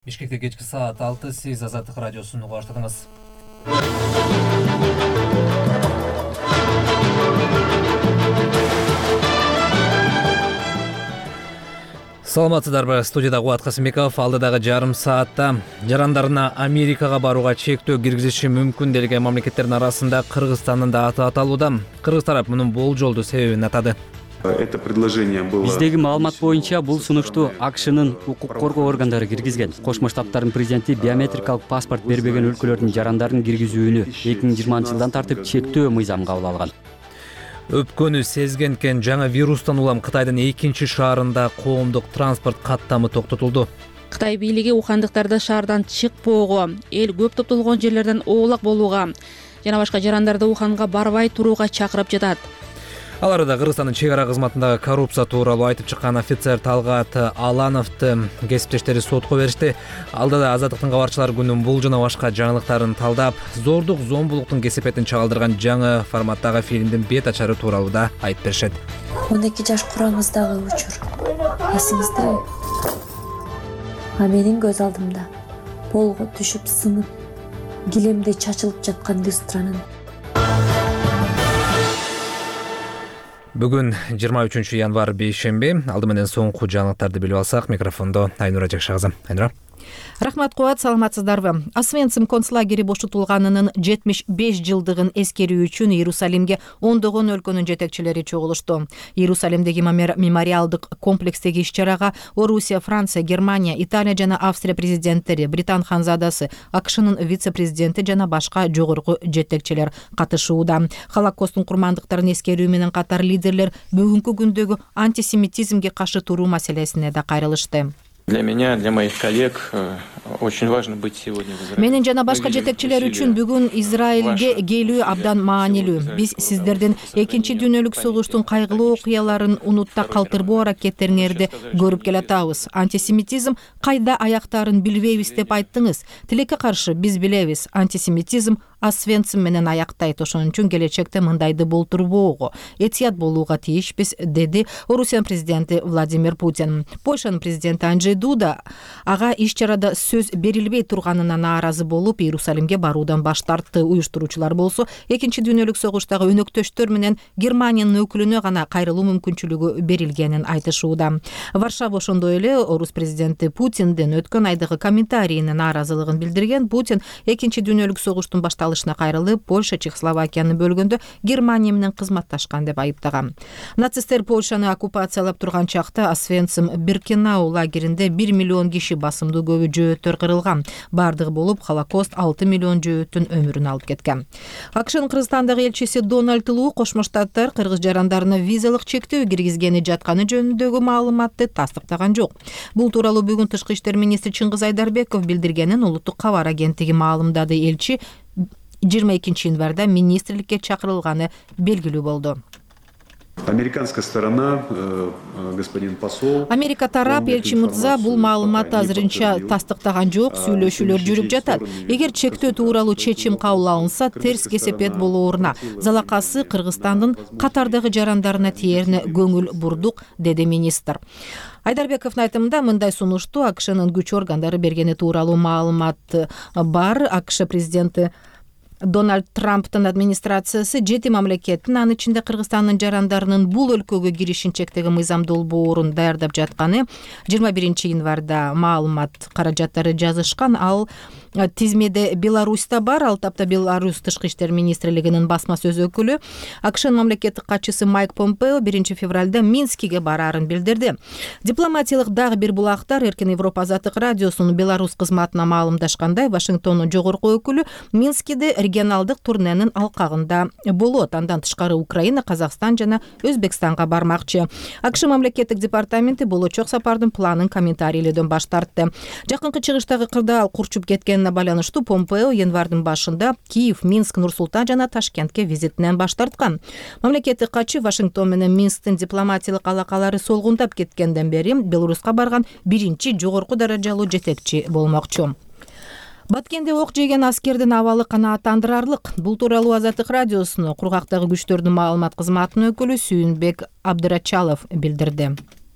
Бишкекте кечки саат 6, сиз Азаттык радиосун угуп баштадыңыз. Саламатсыздарбы, студияда Кубат Касымбеков. Алдыдагы жарым саатта жарандарына Америкага барууга чектөө киргизиши мүмкүн делген мамлекеттердин арасында Кыргызстандын да аты аталууда. Кыргыз тарап мунун болжолдуу себебин атады. Это предложение было... Биздеги маалымат боюнча бул сунушту АКШнын укук коргоо органдары киргизген. Кошмо Штаттардын президенти биометрикалык паспорт бербеген өлкөлөрдүн жарандарын киргизүүнү 2020-жылдан тартып чектөө мыйзам кабыл алган. Өпкөнү сезген экен, жаңы вирустан улам Кытайдын экинчи шаарында коомдук транспорт каттамы токтотулду. Кытай бийлиги ухандыктарды шаардан чыкпоого, эл көп топтолгон жерлерден оолак болууга жана башка жарандарды Уханга барбай турууга чакырып жатат. Ал арада Кыргызстандын чек ара кызматындагы коррупция тууралуу айтып чыккан офицер Талгат Алановду кесиптештери сотко беришти. Алдыда Азаттыктын кабарчылар күнүн бул жана башка жаңылыктарын талдап, зордук, зомбулуктун кесепетин чагылдырган жаңы форматтагы фильмдин бет ачары тууралуу да айтып беришет. 12 жаш кураңыздагы учур эсиңиздеби? Менин көз алдымда полго түшүп сынып, килемде чачылып жаткан люстранын. Бүгүн 23 январь бейшемби. Алды менен соңку жаңылыктарды билип алсак, микрофондо Айнура Жакшагызы. Айнура. Рахмат, Кубат, саламатсыздарбы. Освенцим концлагери бошотулганынын 75 жылдыгын эскерүү үчүн Иерусалимге ондогон өлкөнүн жетекчилери чогулушту. Иерусалимдеги мемориалдык комплекстеги иш-чарага Орусия, Франция, Германия, Италия жана Австрия президенттери, Британ ханзадасы, АКШнын вице-президенти жана башка жогорку жетекчилер катышууда. Холокосттун курмандыктарын эскерүү менен катар лидерлер бүгүнкү күндөгү антисемитизмге каршы туруу маселесине да кайрылышты. Для меня, для моих коллег очень важно быть сегодня в Израиле. Менин жана башка жетекчилер үчүн бүгүн Израилге келүү абдан маанилүү. Биз сиздердин экинчи дүйнөлүк согуштун кайгылуу окуяларын унутта калтырбоо аракеттериңерди көрүп келатабыз. Антисемитизм кайда аяктарын билбейбиз деп айттыңыз. Тилекке каршы биз билебиз, антисемитизм Освенцим менен аяктайт. Ошон үчүн келечекте мындайды болтурбоого, этият болууга тийишпиз, деди Орусиянын президенти Владимир Путин. Польшанын президенти Анджей Дуда ага иш-чарада сөз берилбей турганына нааразы болуп, Иерусалимге баруудан баш тартты. Уюштуруучулар болсо, экинчи дүйнөлүк согуштагы өнөктөштөр менен Германиянын өкүлүнө гана кайрылуу мүмкүнчүлүгү берилгенин айтышууда. Варшава ошондой эле Орус президенти Путиндин өткөн айдагы комментарийине нааразылыгын билдирген. Путин экинчи дүйнөлүк согуштун башталышына кайрылып, Польша Чехословакияны бөлгөндө Германия менен кызматташкан деп айыптаган. Нацисттер Польшаны оккупациялап турган чакта Освенцим Биркенау лагеринде 1 миллион киши басымдуу көбү жөөттөр кырылган. Бардыгы болуп, Холокост 6 миллион жөөттүн өмүрүн алып кеткен. АКШнын Кыргызстандагы элчиси Дональд Лу Кошмо Штаттар кыргыз жарандарына визалык чектөө киргизгени жатканы жөнүндөгү маалыматты тастыктаган жок. Бул тууралуу бүгүн Тышкы иштер министри Чыңгыз Айдарбеков билдиргенин улуттук кабар агенттиги маалымдады. Элчи 22 январда министрликке чакырылганы белгилүү болду. Американская сторона, господин посол... Америка тарап элчи мырза бул маалыматты азырынча тастыктаган жок, сүйлөшүүлөр жүрүп жатат. Эгер чектөө тууралуу чечим кабыл алынса, терс кесепет болооруна залакасы Кыргызстандын катардагы жарандарына тиерине көңүл бурдук, деди министр. Айдарбековдун айтымында мындай сунушту АКШнын күч органдары бергени тууралуу маалымат бар. АКШ президенти Дональд Трамптын администрациясы 7 мамлекеттин, анын ичинде Кыргызстандын жарандарынын бул өлкөгө киришин чектеген мыйзам долбоорун даярдап жатканы 21 январда маалымат каражаттары жазышкан. Ал тизмеде Беларуста бар. Ал тапта Беларусь Тышкы иштер министрлигинин басма сөз өкүлү АКШнын мамлекеттик катчысы Майк Помпео 1 февралда Минскиге бараарын билдирди. Дипломатиялык дагы бир булактар Эркин Европа Азаттык радиосунун Беларусь кызматына маалымдашкандай, Вашингтондун жогорку өкүлү Минскиде регионалдык турненин алкагында болот. Андан тышкары Украина, Казакстан жана Өзбекстанга бармакчы. АКШ мамлекеттик департаменти болочок сапардын планын комментарийлөөдөн баш тартты. Жакынкы чыгыштагы кырдаал курчуп кеткенине байланыштуу Помпео январдын башында Киев, Минск, Нур-Султан жана Ташкентке визитинен баш тарткан. Мамлекеттик катчы Вашингтон менен Минсктин дипломатиялык алакалары солгундап кеткенден бери Беларуска барган биринчи жогорку даражалуу жетекчи болмокчу. Баткенде ок жеген аскердин абалы канааттандырарлык. Бул тууралуу Азаттык радиосуна кургактагы күчтөрдүн маалымат кызматынын өкүлү Сүйүнбек Абдырачалов билдирди.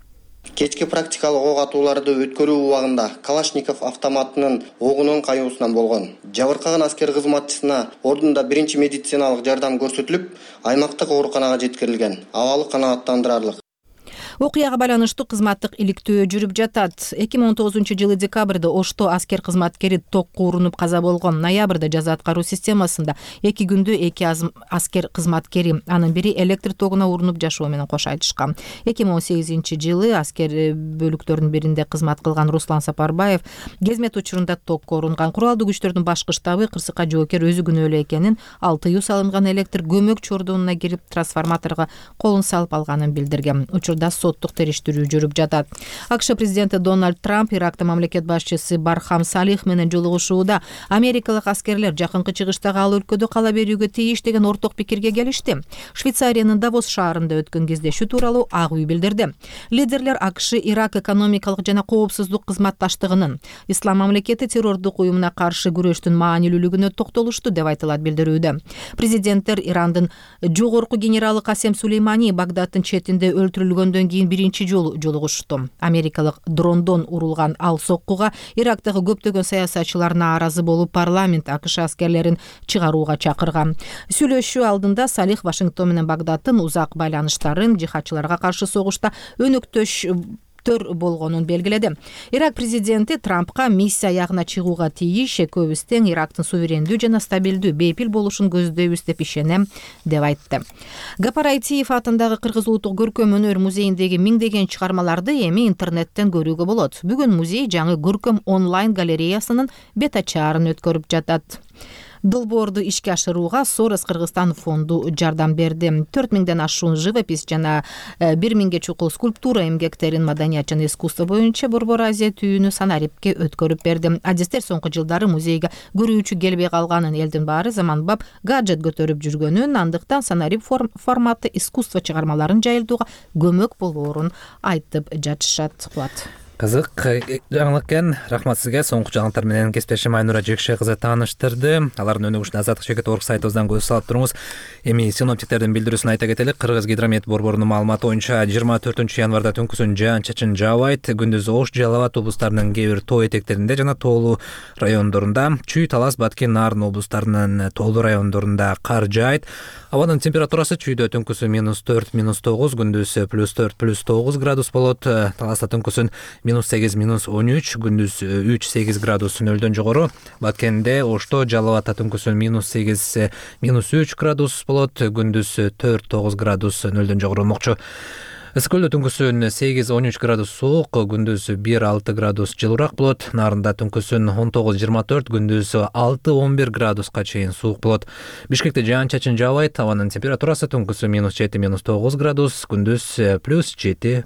Кечки практикалык ок атууларды өткөрүү убагында Калашников автоматынын огунун кайуусунан болгон. Жабыркаган аскер кызматчысына ордунда биринчи медициналык жардам көрсөтүлүп, аймактык ооруканага жеткирилген. Абалы канааттандырарлык. Окуяга байланыштуу кызматтык иликтөө жүрүп жатат. 2019-жылы декабрда Ошто аскер кызматкери токко урунуп каза болгон. Ноябрда жаза аткаруу системасында 2 күндө 2 аскер кызматкери, анын бири электр тогуна урунуп жашоо менен кош айтышкан. 2018-жылы аскер бөлүктөрдүн биринде кызмат кылган Руслан Сапарбаев кезмет учурунда токко урунган. Куралдуу күчтөрдүн башкы штабы кырсыкка жоокер өзү күнөөлүү экенин, ал тыюу салынган электр көмөк чордонуна кирип трансформаторго колун салып алганын билдирген. Учурда соттук териштирүү жүрүп жатат. АКШ президенти Дональд Трамп Иракта мамлекет башчысы Бархам Салих менен жолугушууда америкалык аскерлер жакынкы чыгыштагы ал өлкөдө кала берүүгө тийиш деген орток пикирге келишти. Швейцариянын Давос шаарында өткөн кездешүү тууралуу Ак үй билдирди. Лидерлер АКШ Ирак экономикалык жана коопсуздук кызматташтыгынын, Ислам мамлекети террордук уюмуна каршы күрөштүн маанилүүлүгүнө токтолушту деп айтылат билдирүүдө. Президенттер Ирандын жогорку генералы Касем Сулеймани Багдадтын четинде өлтүрүлгөндөн кийин биринчи жолу жолугушту. Америкалык дрондон урулган ал соккуга Ирактагы көптөгөн саясатчылар нааразы болуп, парламент АКШ аскерлерин чыгарууга чакырган. Сүйлөшүү алдында Салих Вашингтон менен Багдадтын узак байланыштарын жихадчыларга каршы согушта өнөктөш болгонун белгиледи. Ирак президенти Трампка миссия аягына чыгууга тийиш, экөөбүз тең Ирактын суверендүү жана стабилдүү бейпил болушун көздөйбүз деп ишенем деп айтты. Гапар Айтиев атындагы Кыргыз улуттук көркөм өнөр музейиндеги миңдеген чыгармаларды эми интернеттен көрүүгө болот. Бүгүн музей жаңы көркөм онлайн галереясынын бет ачаарын өткөрүп жатат. Долбоорду ишке ашырууга Сорос Кыргызстан фонду жардам берди. 4000ден ашуун живопись жана 1000ге чукул скульптура эмгектерин маданият жана искусство боюнча Борбор Азия түйүнү Санарипке өткөрүп берди. Адистер соңку жылдары музейге көрүүчү келбей калганын, элдин баары заманбап гаджет көтөрүп жүргөнүн, андыктан Санарип форматы искусство чыгармаларын жайылтууга көмөк болоорун айтып жатышат. Кызык жаңылык экен. Рахмат сизге. Соңку жаңылыктар менен кесиптешим Айнура Жекше кызы тааныштырды. Алардын өнүгүшүнө Азаттык Чекит орг сайтыбыздан көз салып туруңуз. Эми синоптиктердин билдирүүсүн айта кетелик. Кыргыз гидромет борборунун маалыматы боюнча 24 январда түнкүсүн жаан-чачын жаабайт. Күндүз Ош, Жалал Абад облустарынын кээ бир тоо этектеринде жана тоолуу райондорунда, Чүй, Талас, Баткен, Нарын облустарынын тоолуу райондорунда кар жаайт. Абанын температурасы Чүйдө түнкүсүн -4, -9, күндүз +4, +9 градус болот. Таласта түнкүсүн -8, -13, күндүз 3-8 градус нөлдөн жогору. Баткенде, Ошто, Жалал Абадта түнкүсүн -8, -3 градус болот, күндүз 4-9 градус нөлдөн жогору болмокчу. Ысык-Көлдө түнкүсүн 8-13 градус суук, күндүз 1-6 градус жылуураак болот. Нарында түнкүсүн 19-24, күндүз 6-11 градуска чейин суук болот. Бишкекте жаан-чачын жаабайт. Абанын температурасы түнкүсүн -7, -9 градус, күндүз +7,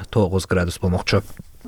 +9 градус болмокчу.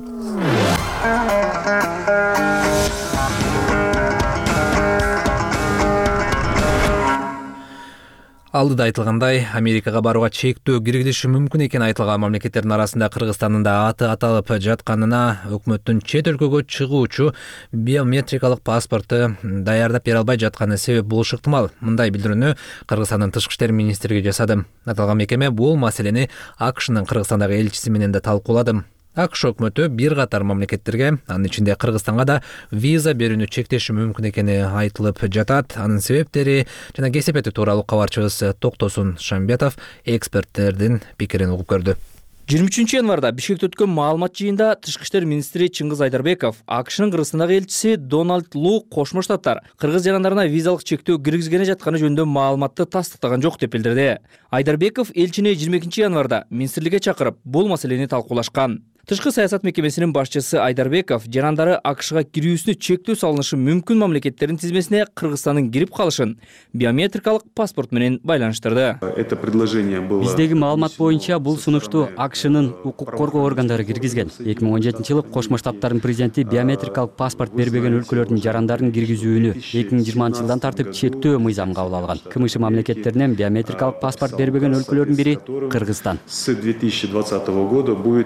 Алдыда айтылгандай, Америкага барууга чектөө киргизиши мүмкүн экени айтылган мамлекеттердин арасында Кыргызстандын да аты аталып жатканына өкмөттүн чет өлкөгө чыгуучу биометрикалык паспорту даярдап бере албай жатканы себеп болушу ыктымал. Мындай билдирүүнү Кыргызстандын Тышкы иштер министрлиги жасады. Аталган мекеме бул маселени АКШнын Кыргызстандагы элчиси менен да талкуулады. АКШ өкмөтү бир катар мамлекеттерге, анын ичинде Кыргызстанга да виза берүүнү чектеши мүмкүн экени айтылып жатат. Анын себептери жана кесепети тууралуу кабарчыбыз Токтосун Шамбетов эксперттердин пикирин угуп көрдү. 23 январда Бишкекте өткөн маалымат жыйында Тышкы иштер министри Чыңгыз Айдарбеков АКШнын Кыргызстандагы элчиси Дональд Лу Кошмо Штаттар кыргыз жарандарына визалык чектөө киргизгене жатканы жөнүндө маалыматты тастыктаган жок деп билдирди. Айдарбеков элчини 22 январда министрликке чакырып, бул маселени талкуулашкан. Тышкы саясат мекемесинин башчысы Айдарбеков жарандары АКШга кирүүсүнө чектөө салынышы мүмкүн мамлекеттердин тизмесине Кыргызстандын кирип калышын биометрикалык паспорт менен байланыштырды. Это предложение было. Биздеги маалымат боюнча бул сунушту АКШнын укук коргоо органдары киргизген. 2017-жылы Кошмо Штаттардын президенти биометрикалык паспорт бербеген өлкөлөрдүн жарандарын киргизүүнү 2020-жылдан тартып чектөө мыйзам кабыл алган. КМШ мамлекеттеринен биометрикалык паспорт бербеген өлкөлөрдүн бири Кыргызстан. С 2020 года будет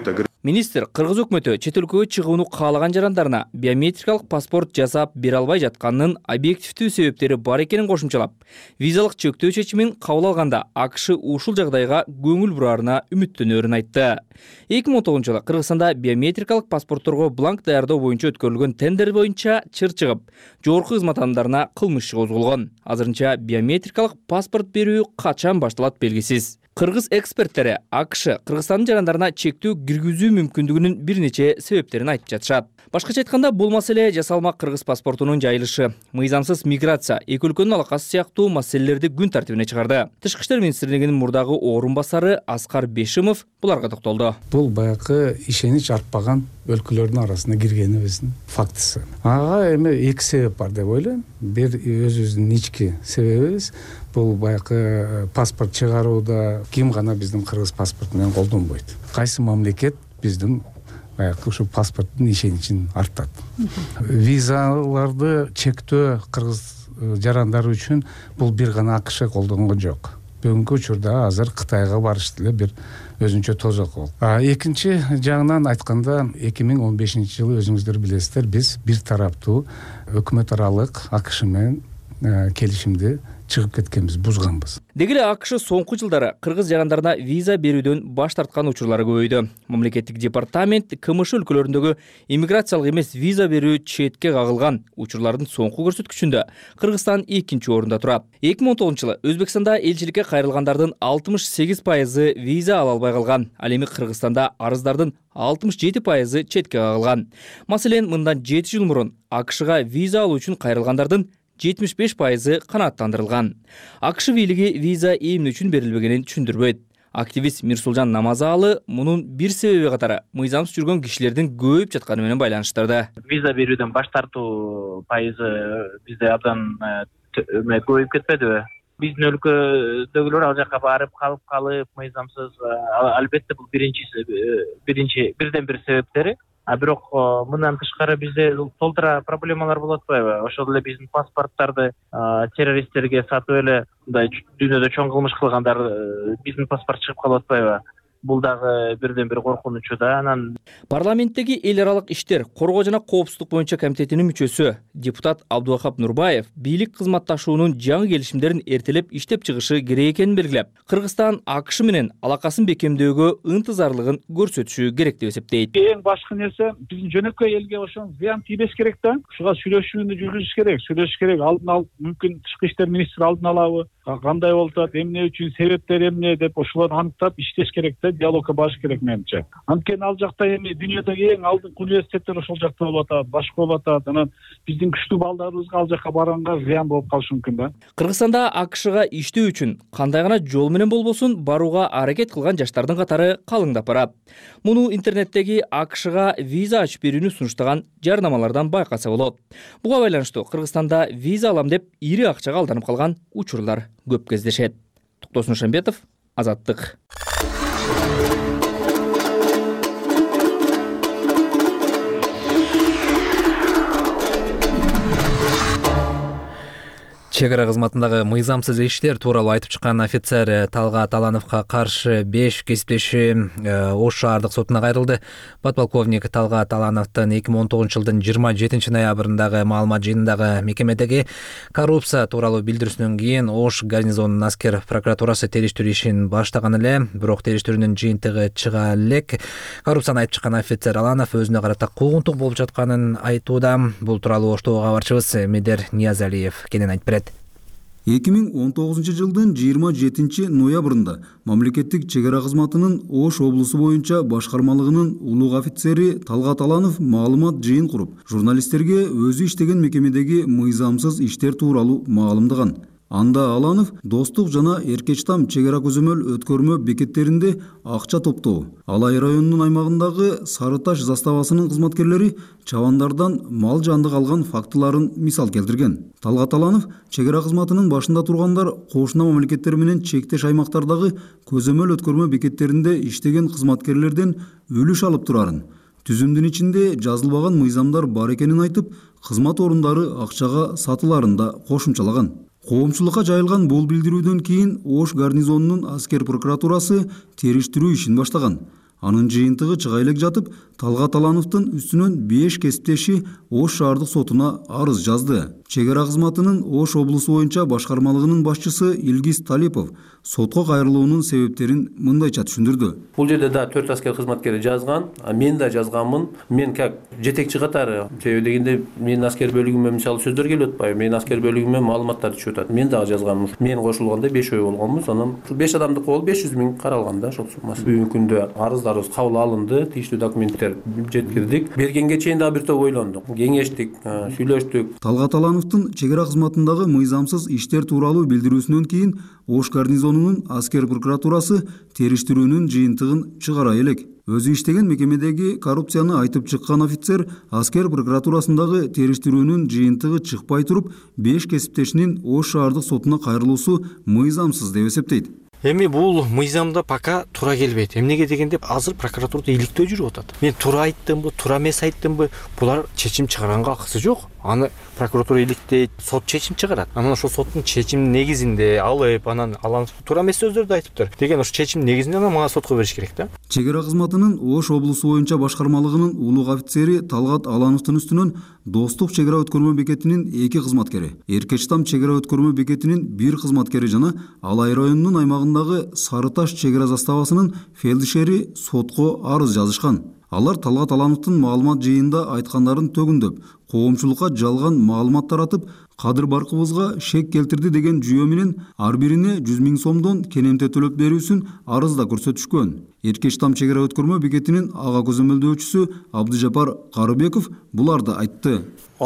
Министр кыргыз өкмөтү чет өлкөгө чыгууну каалаган жарандарына биометрикалык паспорт жасап бере албай жатканынын объективдүү себептери бар экенин кошумчалап, визалык чектөө чечимин кабыл алганда АКШ ушул жагдайга көңүл бураарына үмүттөнөрүн айтты. 2019 жылы Кыргызстанда биометрикалык паспортторго бланк даярдоо боюнча өткөрүлгөн тендер боюнча чыр чыгып, жогорку кызмат адамдарына кылмыш иши козголгон. Азырынча биометрикалык паспорт берүү качан башталат белгисиз. Кыргыз эксперттери АКШ Кыргызстандын жарандарына чектөө киргизүү мүмкүндүгүнүн бир нече себептерин айтып жатышат. Башкача айтканда, бул маселе жасалма кыргыз паспортунун жайылышы, мыйзамсыз миграция, эки өлкөнүн алакасы сыяктуу маселелерди күн тартибине чыгарды. Тышкы иштер министрлигинин мурдагы орун басары Аскар Бешимов буларга токтолду. Бул баягы ишенич артпаган өлкөлөрдүн арасына киргенибиздин фактысы. Ага эми эки себеп бар деп ойлойм. Бир өзүбүздүн ички себебибиз бул баягы паспорт чыгарууда ким гана биздин кыргыз паспорту менен колдонбойт. Кайсы мамлекет биздин баягы ушу паспорттун ишеничин артат. Визаларды чектөө кыргыз жарандары үчүн бул бир гана АКШ колдонгон жок. Бүгүнкү учурда азыр Кытайга барыш деле бир өзүнчө тозок болду. Экинчи жагынан айтканда 2015 жылы өзүңүздөр билесиздер, биз бир тараптуу өкмөт аралык АКШ менен келишимди чыгып кеткенбиз, бузганбыз. Деги эле АКШ соңку жылдары кыргыз жарандарына виза берүүдөн баш тарткан учурлары көбөйдү. Мамлекеттик департамент КМШ өлкөлөрүндөгү иммиграциялык эмес виза берүү четке кагылган учурлардын соңку көрсөткүчүндө Кыргызстан 2-нчи орунда турат. 2019 жылы Өзбекстанда элчиликке кайрылгандардын 68% виза ала албай калган. Ал эми Кыргызстанда арыздардын 67% четке кагылган. Маселен, мындан 7 жыл мурун АКШга виза алуу үчүн кайрылгандардын 75% канааттандырылган. АКШ бийлиги виза эмне үчүн берилбегенин түшүндүрбөйт. Активист Мирсулжан Намазалы мунун бир себеби катары мыйзамсыз жүргөн кишилердин көбөйүп жатканы менен байланыштырды. Виза берүүдөн баш тартуу пайызы бизде абдан көбөйүп кетпедиби? Биздин өлкөдөгүлөр ал жака барып калып мыйзамсыз, албетте бул бирден бир себептери. Бирок мындан тышкары бизде толтура проблемалар болуп атпайбы? Ошол эле биздин паспорттарды террористтерге сатып эле мындай дүйнөдө чоң кылмыш кылгандар биздин паспорт чыгып калып атпайбы? Бул дагы бирден бир коркунучу да. Анан парламенттеги эл аралык иштер, коргоо жана коопсуздук боюнча комитетинин мүчөсү депутат Абдувахап Нурбаев бийлик кызматташуунун жаңы келишимдерин эртелеп иштеп чыгышы керек экенин белгилеп, Кыргызстан АКШ менен алакасын бекемдөөгө ынтызарлыгын көрсөтүшү керек деп эсептейт. Эң башкы нерсе биздин жөнөкөй элге ошо зыян тийбеш керек да. Ушуга сүйлөшүүнү жүргүзүш керек. Алдын алып, мүмкүн тышкы иштер министри алдын алабы, кандай болуп атат, эмне үчүн, себептери эмне деп ошолорду аныктап иштеш керек да. Диалогко барыш керек менимче. Анткени ал жакта эми дүйнөдөгү эң алдыңкы университеттер ошол жакта болуп атат, башка болуп атат. Анан биздин күчтүү балдарыбызга ал жака барганга зыян болуп калышы мүмкүн да. Кыргызстанда АКШга иштөө үчүн кандай гана жол менен болбосун барууга аракет кылган жаштардын катары калыңдап барат. Муну интернеттеги АКШга виза ачып берүүнү сунуштаган жарнамалардан байкаса болот. Буга байланыштуу Кыргызстанда виза алам деп ири акчага алданып калган учурлар көп кездешет. Токтосун Шамбетов, Азаттык. Чек ара кызматындагы мыйзамсыз иштер тууралуу айтып чыккан офицер Талгат Алановго каршы 5 кесиптеши Ош шаардык сотуна кайрылды. Подполковник Талгат Алановдун 2019 жылдын 27 ноябрындагы маалымат жыйынындагы мекемедеги коррупция тууралуу билдирүүсүнөн кийин Ош гарнизонунун аскер прокуратурасы териштирүү ишин баштаган эле, бирок териштирүүнүн жыйынтыгы чыга элек. Коррупцияны айтып чыккан офицер Аланов өзүнө карата куугунтук болуп жатканын айтууда. Бул тууралуу Оштогу кабарчыбыз Медер Ниязалиев кенен айтып берет. 2019 жылдын 27 ноябрында мамлекеттик чек ара кызматынын Ош облусу боюнча башкармалыгынын улуг офицери Талгат Аланов маалымат жыйын куруп, журналисттерге өзү иштеген мекемедеги мыйзамсыз иштер тууралуу маалымдаган. Анда Аланов Достук жана Эркечтам чек ара көзөмөл өткөрмө бекеттеринде акча топтоо, Алай районунун аймагындагы Сары Таш заставасынын кызматкерлери чабандардан мал жандык алган фактыларын мисал келтирген. Талгат Аланов чек ара кызматынын башында тургандар кошуна мамлекеттер менен чектеш аймактардагы көзөмөл өткөрмө бекеттеринде иштеген кызматкерлерден үлүш алып турарын, түзүмдүн ичинде жазылбаган мыйзамдар бар экенин айтып, кызмат орундары акчага сатыларын да кошумчалаган. Коомчулукка жайылган бул билдирүүдөн кийин Ош гарнизонунун аскер прокуратурасы териштирүү ишин баштаган. Анын жыйынтыгы чыга элек жатып, Талгат Алановдун үстүнөн 5 кесиптеши Ош шаардык сотуна арыз жазды. Чек ара кызматынын Ош облусу боюнча башкармалыгынын башчысы Илгиз Талипов сотко кайрылуунун себептерин мындайча түшүндүрдү. Бул жерде да 4 аскер кызматкери жазган, мен да жазганмын. Мен как жетекчи катары, себеби дегенде менин аскер бөлүгүмө мисалы сөздөр келип атпайбы, менин аскер бөлүгүмө маалыматтар түшүп атат. Мен дагы жазганмын. Мен кошулганда 5 ой болгонбуз. Анан 5 адамдыкы болуп 500 миң каралган да ошол суммасы. Бүгүнкү күндө арыздарыбыз кабыл алынды, тийиштүү документтер жеткирдик. Бергенге чейин дагы бир топ ойлондук, кеңештик, сүйлөштүк. Талгат Алановдун чек ара кызматындагы мыйзамсыз иштер тууралуу билдирүүсүнөн кийин Ош гарнизонунун аскер прокуратурасы териштирүүнүн жыйынтыгын чыгара элек. Өзү иштеген мекемедеги коррупцияны айтып чыккан офицер аскер прокуратурасындагы териштирүүнүн жыйынтыгы чыкпай туруп 5 кесиптешинин Ош шаардык сотуна кайрылуусу мыйзамсыз деп эсептейт. Эми бул мыйзамда пока туура келбейт. Эмнеге дегенде азыр прокуратурада иликтөө жүрүп атат. Мен туура айттымбы, туура эмес айттымбы, булар чечим чыгаранга акысы жок. Аны прокуратура иликтейт, сот чечим чыгарат. Анан ошол соттун чечиминин негизинде алып, анан Аланов туура эмес сөздөрдү айтыптыр деген ошо чечимдин негизинде анан мага сотко бериш керек да. Чек ара кызматынын Ош облусу боюнча башкармалыгынын улуг офицери Талгат Алановдун үстүнөн Достук чек ара өткөрмө бекетинин 2 кызматкери, Эркечтам чек ара өткөрмө бекетинин 1 кызматкери жана Алай районунун аймагындагы Сары Таш чек ара заставасынын фельдшери сотко арыз жазышкан. Алар Талгат Алановдун маалымат жыйында айткандарын төгүндөп, коомчулукка жалган маалымат таратып, Кадыр Баркыбызга шек келтирди деген жүйө менен ар бирине 100 миң сомдон кенемте төлөп берүүсүн арызда көрсөтүшкөн. Эркечтам чек ара өткөрмө бекетинин ага көзөмөлдөөчүсү Абдыжапар Карыбеков буларды айтты.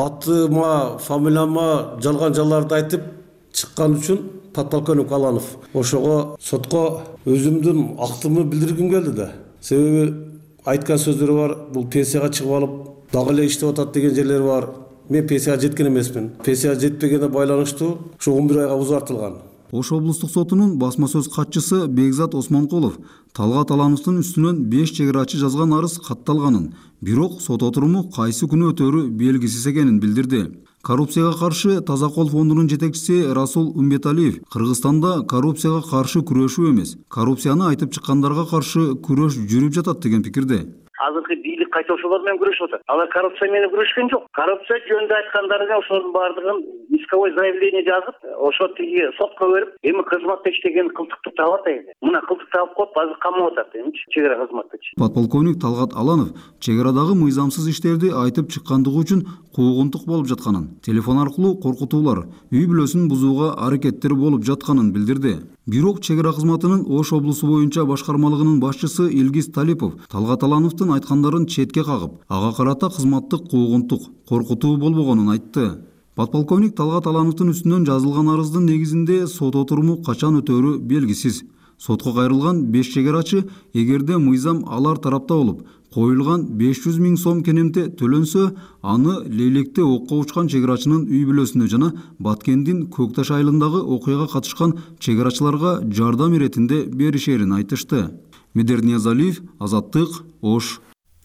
Атыма, фамилияма жалган-жаларды айтып чыккан үчүн подполковник Аланов ошого сотко өзүмдүн актымды билдиргим келди да. Себеби айткан сөздөрү бар, бул пенсияга чыгып алып дагы эле иштеп атат деген жерлери бар. Мен пенсияга жеткен эмесмин. Пенсияга жетпегенине байланыштуу ушу 11 айга узартылган. Ош облустук сотунун басма сөз катчысы Бекзат Осмонкулов Талгат Алановдун үстүнөн 5 чек арачы жазган арыз катталганын, бирок сот отуруму кайсы күнү өтөрү белгисиз экенин билдирди. Коррупцияга каршы Таза кол фондунун жетекчиси Расул Умбеталиев Кыргызстанда коррупцияга каршы күрөшүү эмес, коррупцияны айтып чыккандарга каршы күрөш жүрүп жатат деген пикирде. Азыркы бийлик кайтоочулар менен күрөшүп атат. Алар коррупция менен күрөшкөн жок. Коррупция жөнүндө айткандарга ошонун баардыгын исковой заявление жазып, ошо тиги сотко берип, эми кызматта иштеген кылтыкты таап атат. Мына кылтык таап коюп, азыр камап атат эмичи чек ара кызматтачы. Подполковник Талгат Аланов чек арадагы мыйзамсыз иштерди айтып чыккандыгы үчүн куугунтук болуп жатканын, телефон аркылуу коркутуулар, үй бүлөсүн бузууга аракеттер болуп жатканын билдирди. Бирок чек ара кызматынын Ош облусу боюнча башкармалыгынын башчысы Илгиз Талипов Талгат Алановдун айткандарын четке кагып, ага карата кызматтык куугунтук, коркутуу болбогонун айтты. Подполковник Талгат Алановдун үстүнөн жазылган арыздын негизинде сот отуруму качан өтөрү белгисиз. Сотко кайрылган 5 чек арачы эгерде мыйзам алар тарапта болуп, коюлган 500 миң сом кенемте төлөнсө, аны Лейлекте окко учкан чек арачынын үй бүлөсүнө жана Баткендин Көкташ айылындагы окуяга катышкан чек арачыларга жардам иретинде беришерин айтышты. Медер Ниязалиев, Азаттык, Ош.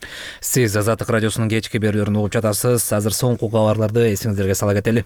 Сиз Азаттык радиосунун кечки берүүлөрүн угуп жатасыз. Азыр соңку кабарларды эсиңиздерге сала кетели.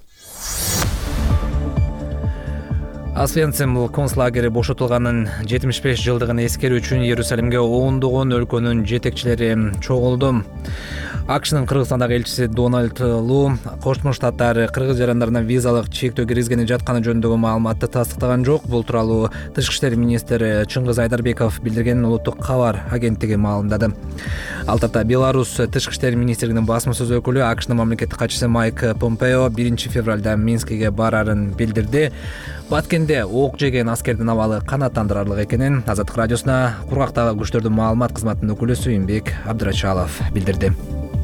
Освенцим концлагери бошотулганын 75 жылдыгын эскерүү үчүн Иерусалимге ондогон өлкөнүн жетекчилери чогулду. АКШнын Кыргызстандагы элчиси Дональд Лу Кошмо Штаттар кыргыз жарандарына визалык чектөө киргизгени жатканы жөнүндөгү маалыматты тастыктаган жок. Бул тууралуу Тышкы иштер министри Чыңгыз Айдарбеков билдиргенин улуттук кабар агенттиги маалымдады. Ал тарта Беларусь Тышкы иштер министрлигинин басма сөз өкүлү АКШнын мамлекеттик катчысы Майк Помпео 1 февралда Минскиге барарын билдирди. Баткенде ок жеген аскердин абалы канааттандырарлык экенин Азаттык радиосуна кургактагы күчтөрдүн маалымат кызматынын өкүлү Сүйүнбек Абдырачалов билдирди.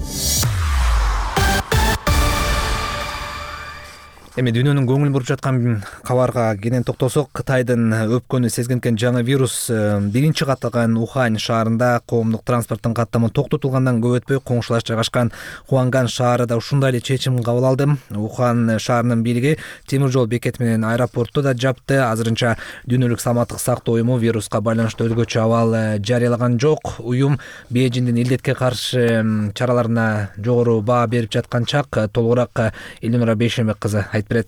Эми дүйнөнүн көңүл буруп жаткан кабарга кенен токтосок, Кытайдын өпкөнү сезгенкен жаңы вирус биринчи катталган Ухань шаарында коомдук транспорттун каттамы токтотулгандан көп өтпөй коңшулаш жайгашкан Хуанган шаары да ушундай эле чечим кабыл алды. Ухань шаарынын бийлиги темир жол бекети менен аэропортту да жапты. Азырынча дүйнөлүк саламаттык сактоо уюму вируска байланыштуу өзгөчө абал жарыялаган жок. Уюм Бейжиңдин илдетке каршы чараларына жогору баа берип жаткан чак. Толугураак Элнура Бейшембек кызы айтып берет.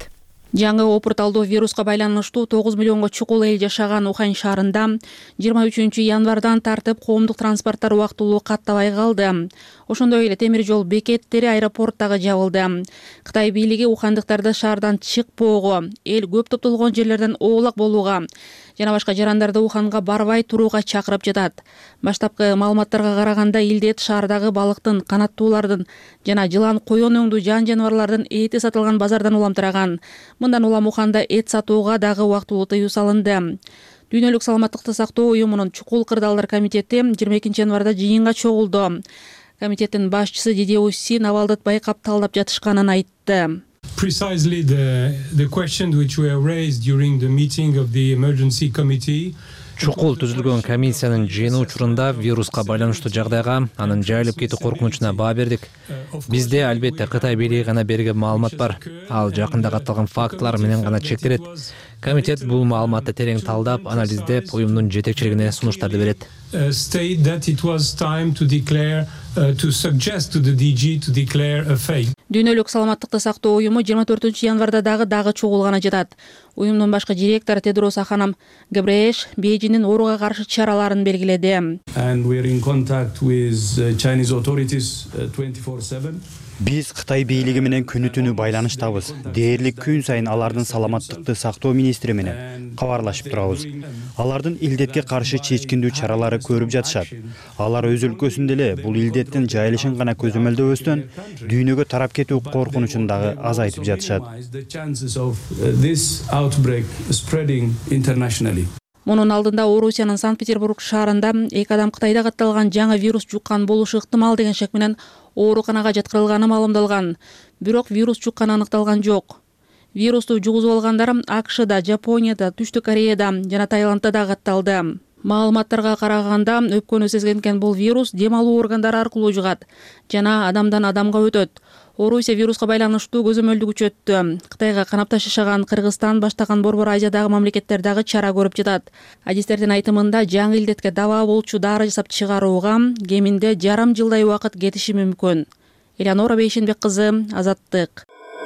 Жаңы опурталдуу вируска байланыштуу 9 миллионго чукул эл жашаган Ухань шаарында 23 январдан тартып коомдук транспорттор убактылуу каттабай калды. Ошондой эле темир жол бекеттери, аэропорт дагы жабылды. Кытай бийлиги ухандыктарды шаардан чыкпоого, эл көп топтолгон жерлерден оолак болууга жана башка жарандарды Уханга барбай турууга чакырып жатат. Баштапкы маалыматтарга караганда илдет шаардагы балыктын, канаттуулардын жана жылан, коён өңдүү жан жаныбарлардын эти сатылган базардан уламтыраган. Мындан улам Уханда эт сатууга дагы убактылуу тыюу салынды. Дүйнөлүк саламаттыкты сактоо уюмунун чукул кырдаалдар комитети 22 январда жыйынга чогулду. Комитеттин башчысы Дидеуси Навалдыт байкап талдап жатышканын айтты. Precisely the questions which were raised during the meeting of the emergency committee. Чукул түзүлгөн комиссиянын жыйыны учурунда вируска байланыштуу жагдайга, анын жайылып кетүү коркунучуна баа бердик. Бизде албетте Кытай бийлиги гана берген маалымат бар. Ал жакында катталган фактылар менен гана чектелет. Комитет бул маалыматты терең талдап, анализдеп, уюмдун жетекчилигине сунуштарды берет. State that it was time to declare to suggest to the DG to declare a fake. Дүйнөлүк саламаттыкты сактоо уюму 24 январда дагы чогулганы жатат. Уюмдун башкы директору Тедрос Аханам Гебрееш Бейжиңдин ооруга каршы чараларын белгиледи. And we are in contact with Chinese authorities 24/7. Биз Кытай бийлиги менен күнү-түнү байланыштабыз. Дээрлик күн сайын алардын саламаттыкты сактоо министри менен кабарлашып турабыз. Алардын илдетке каршы чечкиндүү чаралары көрүп жатышат. Алар өз өлкөсүндө эле бул илдеттин жайылышын гана көзөмөлдөбөстөн, дүйнөгө тарап кетүү коркунучун дагы азайтып жатышат. Мунун алдында Орусиянын Санкт-Петербург шаарында 2 адам Кытайда катталган жаңы вирус жуккан болушу ыктымал деген шек менен ооруканага жаткырылганы маалымдалган. Бирок вирус жукканы аныкталган жок. Вирусту жугузуп алгандар АКШда, Жапонияда, Түштүк Кореяда жана Таиландда да катталды. Маалыматтарга караганда өпкөнү сезген бул вирус дем алуу органдары аркылуу жугат жана адамдан адамга өтөт. Орусия вируска байланыштуу көзөмөлдү күчөттү. Кытайга канап ташышаган Кыргызстан баштаган Борбор Азиядагы мамлекеттер дагы чара көрүп жатат. Адистердин айтымында жаңы илдетке даба болчу дары жасап чыгарууга кеминде жарым жылдай убакыт кетиши мүмкүн. Элеонора Бейшенбек кызы, Азаттык.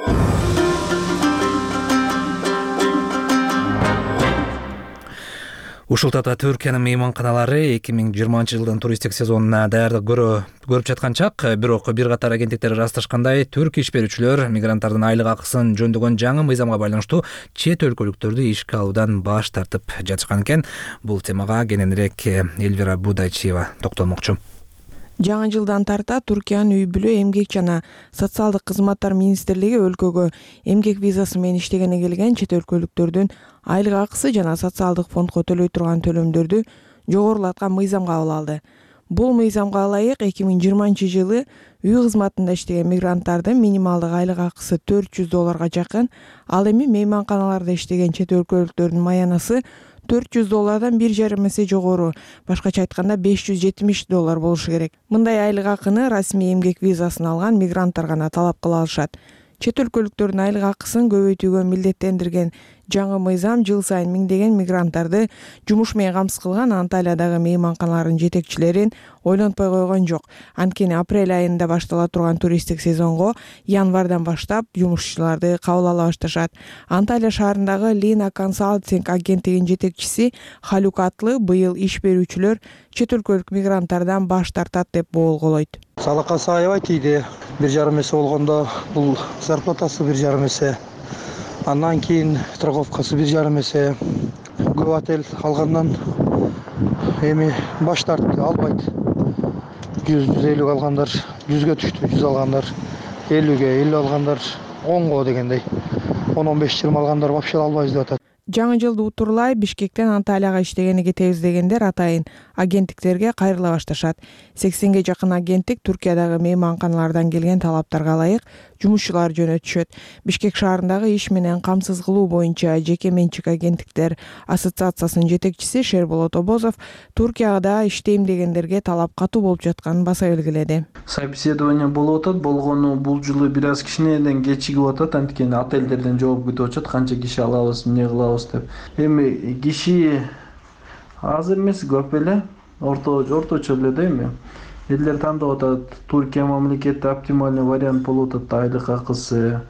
Ушул тапта Түркиянын мейманканалары 2020 жылдын туристтик сезонуна даярдык көрүп жаткан чак, бирок бир катар агенттиктер ырасташкандай, түрк иш берүүчүлөр мигранттардын айлык акысын жөндөгөн жаңы мыйзамга байланыштуу чет өлкөлүктөрдү ишке алуудан баш тартып жатышкан экен. Бул темага кененирээк Эльвира Будайчиева токтолмокчу. Жаңы жылдан тарта Түркиянын үй бүлө, эмгек жана социалдык кызматтар министрлиги өлкөгө эмгек визасы менен иштегени келген чет өлкөлүктөрдүн айлык акысы жана социалдык фондко төлөй турган төлөмдөрдү жогорулаткан мыйзам кабыл алды. Бул мыйзамга ылайык 2020 жылы үй кызматында иштеген мигранттардын минималдык айлык акысы $400 жакын, ал эми мейманканаларда иштеген чет өлкөлүктөрдүн маянасы $400 1,5 эсе жогору, башкача айтканда $570 болушу керек. Мындай айлык акыны расмий эмгек визасын алган мигранттар гана талап кыла алышат. Чет өлкөлүктөрдүн айлык акысын көбөйтүүгө милдеттендирген жаңы мыйзам жыл сайын миңдеген мигранттарды жумуш менен камсыз кылган Анталиядагы мейманканалардын жетекчилерин ойлонтпой койгон жок. Анткени апрель айында баштала турган туристтик сезонго январдан баштап жумушчуларды кабыл ала башташат. Анталия шаарындагы Lina Consulting агенттигинин жетекчиси Халук Атлы быйыл иш берүүчүлөр чет өлкөлүк мигранттардан баш тартат деп болголойт. Салакасы аябай тийди. 1,5 эсе болгондо бул зарплатасы 1,5 эсе. Андан кийин страховкасы 1,5 эсе. Көп отель алгандан эми баш тартты, албайт. 100-150 алгандар 100га түштү, 100 алгандар 50ге, 50 алгандар 10го дегендей. 10-15-20 алгандар вообще албайбыз деп атат. Жаңы жылды утурлай Бишкектен Анталияга иштегени кетебиз дегендер атайын агенттиктерге кайрыла башташат. 80ге жакын агенттик Түркиядагы мейманканалардан келген талаптарга ылайык жумушчулар жөнөтүшөт. Бишкек шаарындагы иш менен камсыз кылуу боюнча жеке менчик агенттиктер ассоциациясынын жетекчиси Шерболот Обозов Туркияда иштейм дегендерге талап катуу болуп жатканын баса белгиледи. Собеседование болуп атат, болгону бул жылы бир аз кичинеден кечигип атат, анткени отелдерден жооп күтүп атышат, канча киши алабыз, эмне кылабыз деп. Эми киши аз эмес, көп эле, орточо эле да эми. Элдер тандап атат, Туркия мамлекети оптимальный вариант болуп атат, айлык акысы,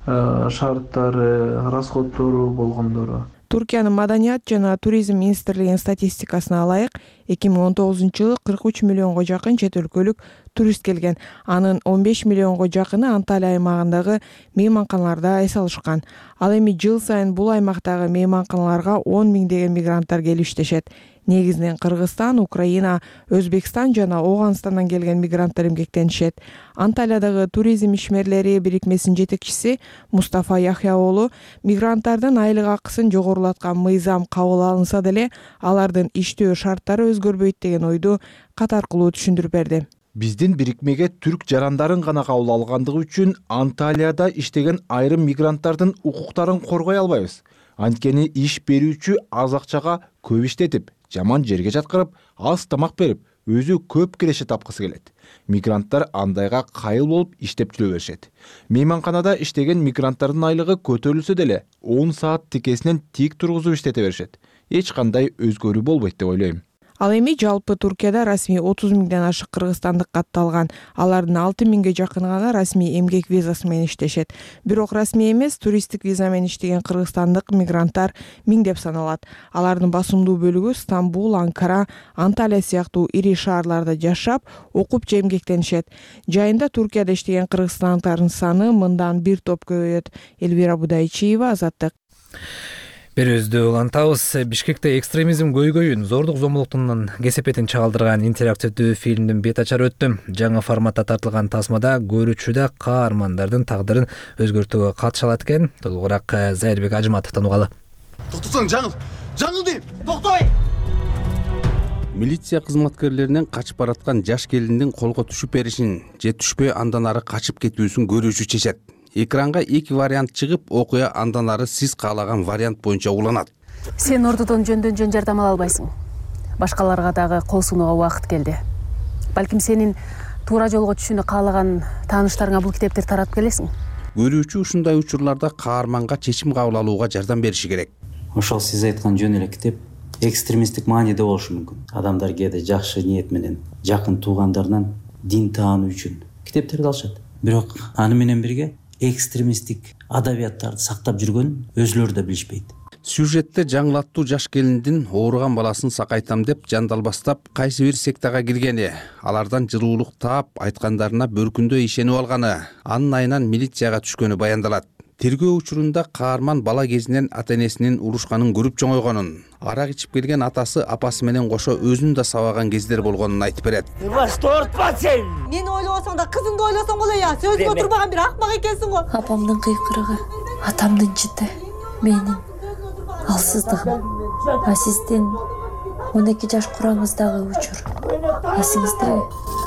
шарттары, расходтору болгондору. Туркиянын маданият жана туризм министрлигинин статистикасына ылайык 2019-жылы 43 миллионго жакын чет өлкөлүк турист келген. Анын 15 миллионго жакыны Анталия аймагындагы мейманканаларда эс алышкан. Ал эми жыл сайын бул аймактагы мейманканаларга 10 миңдеген мигранттар келип иштешет. Негизинен Кыргызстан, Украина, Өзбекстан жана Ооганстандан келген мигранттар эмгектенишет. Анталиядагы туризм ишмерлери бирикмесинин жетекчиси Мустафа Яхья уулу мигранттардын айлык акысын жогорулаткан мыйзам кабыл алынса деле алардын иштөө шарттары өзгөрбөйт деген ойду кат аркылуу түшүндүрүп берди. Биздин бирикмеге түрк жарандарын гана кабыл алгандыгы үчүн Анталияда иштеген айрым мигранттардын укуктарын коргой албайбыз. Анткени иш берүүчү аз акчага көп иштетип, жаман жерге жаткырып, аз тамак берип, өзү көп киреше тапкысы келет. Мигранттар андайга кайыл болуп иштеп жүрө беришет. Мейманканада иштеген мигранттардын айлыгы көтөрүлсө деле 10 саат тикесинен тик тургузуп иштете беришет. Эч кандай өзгөрүү болбойт деп ойлойм. Ал эми жалпы Туркияда расмий 30 миңден ашык кыргызстандык катталган. Алардын 6 миңге жакыны гана расмий эмгек визасы менен иштешет. Бирок расмий эмес туристтик виза менен иштеген кыргызстандык мигранттар миңдеп саналат. Алардын басымдуу бөлүгү Стамбул, Анкара, Анталия сыяктуу ири шаарларда жашап, окуп же эмгектенишет. Жайында Туркияда иштеген кыргызстандыктардын саны мындан бир топ көбөйөт. Элвира Будайчиева, Азаттык. Берүүбүздү улантабыз. Бишкекте экстремизм көйгөйүн, зордук зомбулуктун кесепетин чагылдырган интерактивдүү фильмдин бет ачары өттү. Жаңы форматта тартылган тасмада көрүүчү да каармандардын тагдырын өзгөртүүгө катыша алат экен. Толугураак Зайырбек Ажыматовдон угалы. Токтосоң, жаңыл дейм, токтой! Милиция кызматкерлеринен качып бараткан жаш келиндин колго түшүп беришин же түшпөй андан ары качып кетүүсүн көрүүчү чечет. Экранга 2 вариант чыгып, окуя андан ары сиз каалаган вариант боюнча уланат. Сен ордодон жөндөн жардам ала албайсың. Башкаларга дагы кол сунууга убакыт келди. Балким сенин туура жолго түшүүнү каалаган тааныштарыңа бул китепти таратып келесиң. Көрүүчү ушундай учурларда каарманга чечим кабыл алууга жардам бериши керек. Ошол сиз айткан жөн эле китеп экстремисттик мааниде болушу мүмкүн. Адамдар кээде жакшы ниет менен жакын туугандарынан дин таануу үчүн китептерди алышат. Бирок аны менен бирге экстремисттик адабияттарды сактап жүргөн өзүлөрү да билишпейт. Сюжетте жаңылаттуу жаш келиндин ооруган баласын сакайтам деп жандалбастап кайсы бир сектага киргени, алардан жылуулук таап, айткандарына бөркүндө ишенип алганы, анын айынан милицияга түшкөнү баяндалат. Тергөө учурунда каарман бала кезинен ата-энесинин урушканын көрүп чоңойгонун, арак ичип келген атасы апасы менен кошо өзүн да сабаган кездер болгонун айтып берет. Башты ортпа сен! Мени ойлосоң да кызыңды ойлосоң боло я, сөзгө турбаган бир акмак экенсиң го. Апамдын кыйкырыгы, атамдын жыты, менин алсыздыгым. А сиздин 12 жаш кураңыздагы учур. Эсиңиздеби?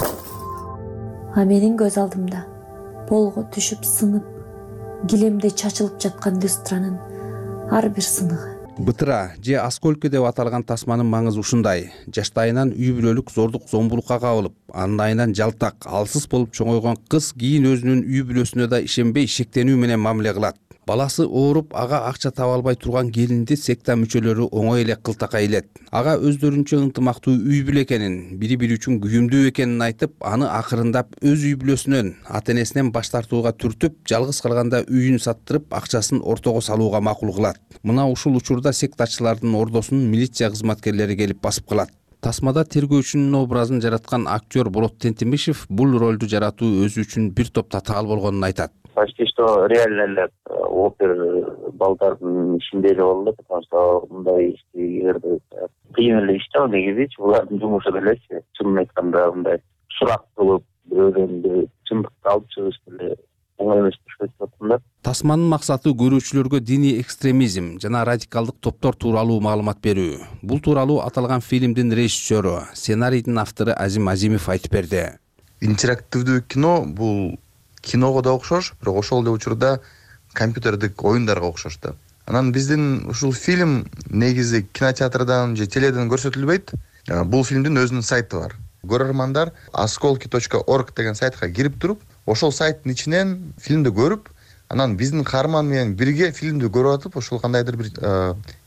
А менин көз алдымда болго түшүп сынып килемде чачылып жаткан люстранын ар бир сыныгы. Бытыра же осколки деп аталган тасманын маңызы ушундай. Жаштайынан үй бүлөлүк зордук зомбулукка кабылып, анын айынан жалтак, алсыз болуп чоңойгон кыз кийин өзүнүн үй бүлөсүнө да ишенбей шектенүү менен мамиле кылат. Баласы ооруп, ага акча таба албай турган келинди секта мүчөлөрү оңой эле кылтакка илет. Ага өздөрүнчө ынтымактуу үй бүлө экенин, бири-бири үчүн күйүмдүү экенин айтып, аны акырындап өз үй бүлөсүнөн, ата-энесинен баш тартууга түртүп, жалгыз калганда үйүн саттырып, акчасын ортого салууга макул кылат. Мына ушул учурда сектачылардын ордосун милиция кызматкерлери келип басып калат. Тасмада тергөөчүнүн образын жараткан актер Болот Тентимишев бул ролду жаратуу өзү үчүн бир топ татаал болгонун айтат. Почти что реально эле опер балдардын ичинде эле болду, потому что мындай ишти кыйын эле иш да негизичи, булардын жумушу элечи. Чынын айтканда мындай сурак кылып, бирөөнү чындыкты алып чыгыш деле оңой эмес деп атам. Тасманын максаты көрүүчүлөргө диний экстремизм жана радикалдык топтор тууралуу маалымат берүү. Бул тууралуу аталган фильмдин режиссеру, сценарийдин автору Азим Азимов айтып берди. Интерактивдүү кино бул киного да окшош, бирок ошол эле учурда компьютердик оюндарга окшош да. Анан биздин ушул фильм негизи кинотеатрдан же теледен көрсөтүлбөйт. Бул фильмдин өзүнүн сайты бар. Көрөрмандар askolki.org деген сайтка кирип туруп, ошол сайттын ичинен фильмди көрүп, анан биздин каарман менен бирге фильмди көрүп атып, ошол кандайдыр бир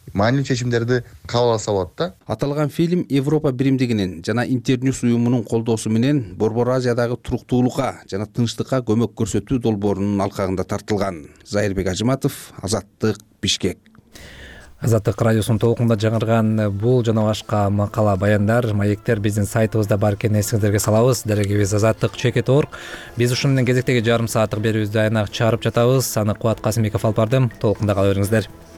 маанилүү чечимдерди кабыл алса болот да. Аталган фильм Европа биримдигинин жана Интерньюз уюмунун колдоосу менен Борбор Азиядагы туруктуулукка жана тынчтыкка көмөк көрсөтүү долбоорунун алкагында тартылган. Зайырбек Ажыматов, Азаттык, Бишкек. Азаттык радиосунун толкунда жаңырган бул жана башка макала, баяндар, маектер биздин сайтыбызда бар экенин эсиңиздерге салабыз. Дарегибиз azattik.org. Биз ушуну менен кезектеги жарым сааттык берүүбүздү аянак чыгарып жатабыз. Аны Кубат Касымбеков алып барды. Толкунда кала бериңиздер.